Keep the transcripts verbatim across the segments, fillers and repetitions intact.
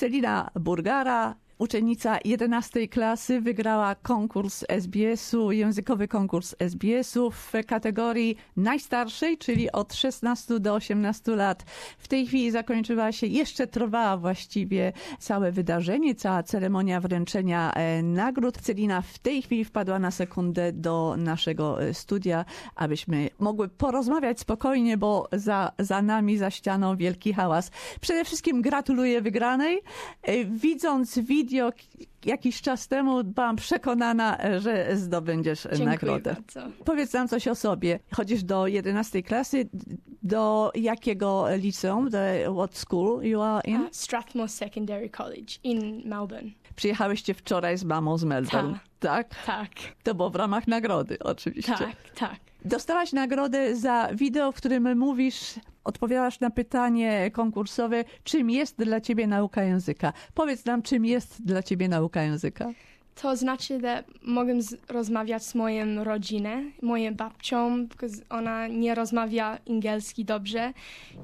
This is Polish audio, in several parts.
Celina Burgara, uczennica jedenastej klasy, wygrała konkurs S B S-u, językowy konkurs S B S-u w kategorii najstarszej, czyli od szesnastu do osiemnastu lat. W tej chwili zakończyła się, jeszcze trwała właściwie całe wydarzenie, cała ceremonia wręczenia nagród. Celina w tej chwili wpadła na sekundę do naszego studia, abyśmy mogły porozmawiać spokojnie, bo za, za nami, za ścianą wielki hałas. Przede wszystkim gratuluję wygranej. Widząc video jakiś czas temu, byłam przekonana, że zdobędziesz Dziękuję nagrodę. Bardzo. Powiedz nam coś o sobie. Chodzisz do jedenastej klasy. Do jakiego liceum? The, what school you are in? Uh, Strathmore Secondary College in Melbourne. Przyjechałyście wczoraj z mamą z Melbourne. Ta. Tak? Tak. To było w ramach nagrody, oczywiście. Tak, tak. Dostałaś nagrodę za wideo, w którym mówisz, odpowiadasz na pytanie konkursowe, czym jest dla ciebie nauka języka. Powiedz nam, czym jest dla ciebie nauka języka. To znaczy, że mogę z- rozmawiać z moją rodziną, moją babcią, bo ona nie rozmawia angielski dobrze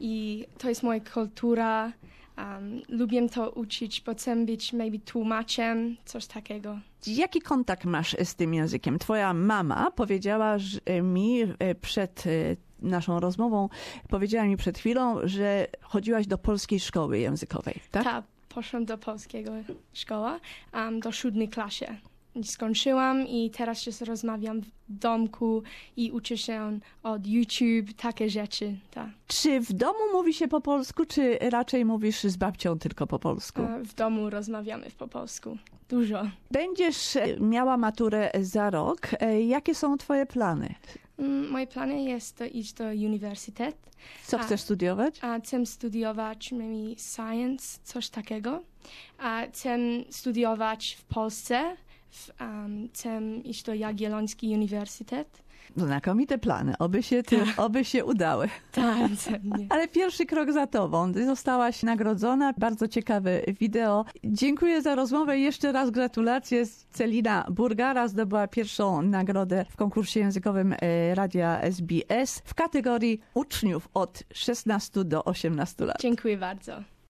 i to jest moja kultura. Um, lubię to uczyć, bo chcę być maybe tłumaczem, coś takiego. Jaki kontakt masz z tym językiem? Twoja mama powiedziała że, mi przed naszą rozmową, powiedziała mi przed chwilą, że chodziłaś do polskiej szkoły językowej, tak? Tak, poszłam do polskiego szkoły, um, do siódmej klasie. Skończyłam i teraz już rozmawiam w domku i uczę się od YouTube, takie rzeczy. Tak. Czy w domu mówi się po polsku, czy raczej mówisz z babcią tylko po polsku? A w domu rozmawiamy po polsku. Dużo. Będziesz miała maturę za rok. Jakie są twoje plany? Mm, Moje plany jest to iść do uniwersytetu. Co A- chcesz studiować? A chcę studiować maybe science, coś takiego. A chcę studiować w Polsce. W, um, chcę iść do Jagielloński Uniwersytet. Znakomite plany. Oby się, ty, oby się udały. Tak, nie. Ale pierwszy krok za tobą. Ty zostałaś nagrodzona. Bardzo ciekawe wideo. Dziękuję za rozmowę i jeszcze raz gratulacje. Celina Burgara zdobyła pierwszą nagrodę w konkursie językowym e, Radia S B S w kategorii uczniów od szesnastu do osiemnastu lat. Dziękuję bardzo.